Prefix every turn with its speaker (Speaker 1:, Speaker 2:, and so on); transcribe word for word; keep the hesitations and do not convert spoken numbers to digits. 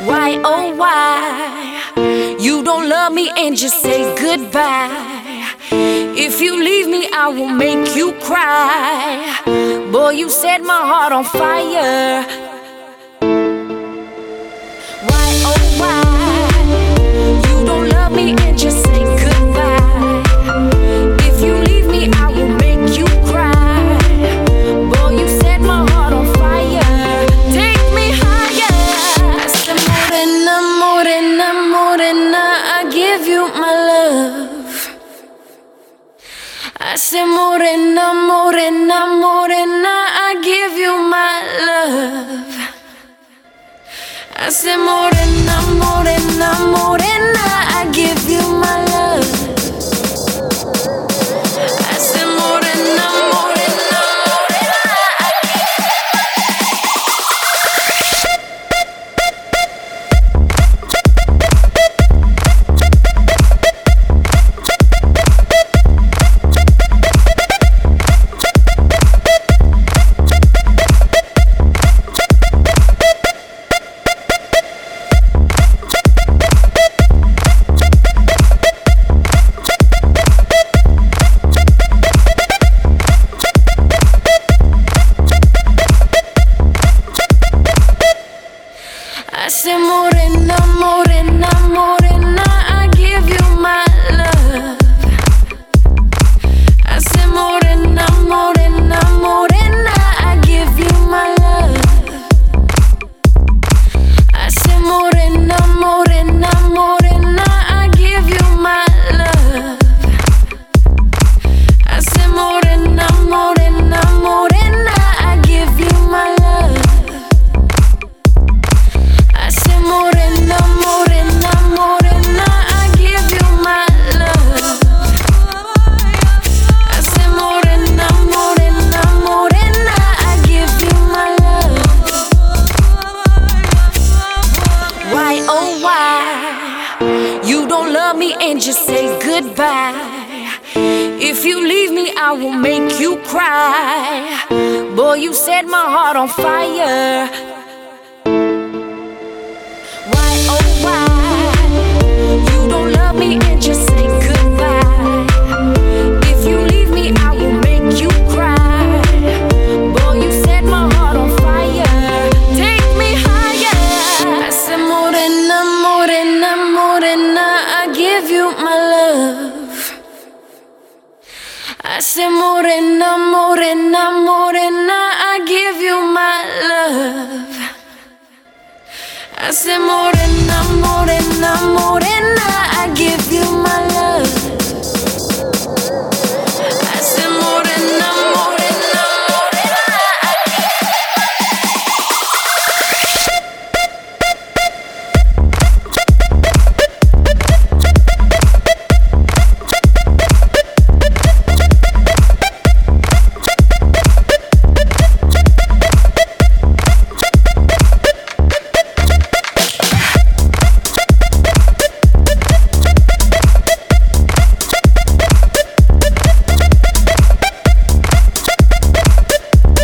Speaker 1: Why, oh why, you don't love me and just say goodbye. If you leave me, I will make you cry. Boy, you set my heart on fire. Why, oh why, you don't love me and just say goodbye. If you leave me, I will make you cry. Boy, you set my heart on fire. Take me higher. Hasta morena, morena, morena, I give you my love. I say morena, morena, morena, I give you my love. I say morena, morena, morena, I give you my love. I say morena, morena, morena, I I say morena, morena, morena, I give you my love. I say morena, morena, morena, I give you my love. I say morena, morena, morena, I give you my love. I say morena, morena, morena, I give you my love. I say morena, morena, morena, I give you my love. I say morena, morena, morena, I give you my love. Why, oh why, you don't love me and just say goodbye. If you leave me, I will make you cry. Boy, you set my heart on fire. Why, oh why, you don't love me and just say goodbye. If you leave me, I will make you cry. Boy, you set my heart on fire. Take me higher. I say morena, morena, morena, I give you my love. I say morena, morena, morena, I give you my love. I say morena, morena, morena, I give you my love.